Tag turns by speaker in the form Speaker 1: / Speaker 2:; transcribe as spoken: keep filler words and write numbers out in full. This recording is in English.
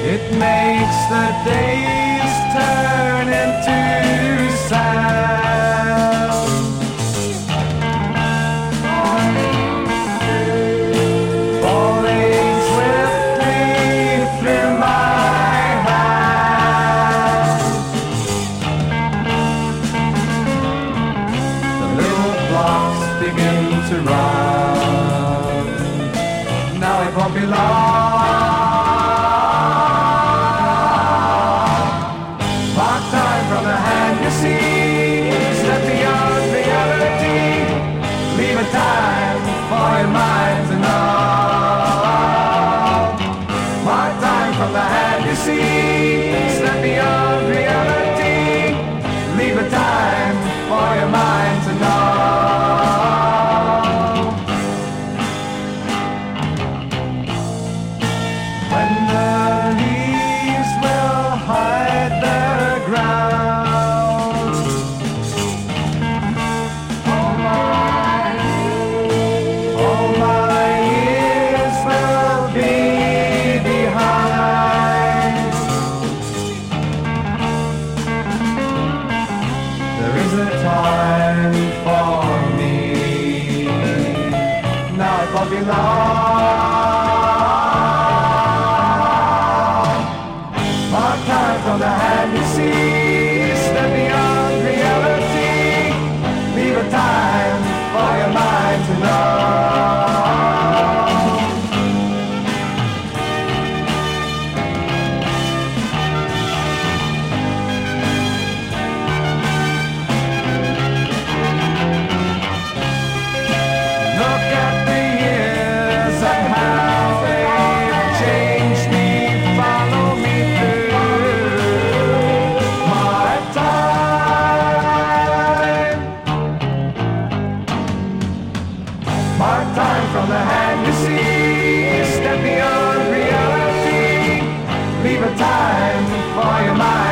Speaker 1: It makes the days turn into sand. Falling swiftly through my hands. The little blocks begin to run. Now it won't be long. Time for your mind to know. Mark time from the hand you see. Step beyond reality. Leave a time for your mind to know. When the leaves will hide their ground. Time for me. Now it won't be long. Mark time from the hand you see. Step beyond reality. Leave a time for your mind to know. Mark time from the hand you see. Step beyond reality. Leave a time for your mind.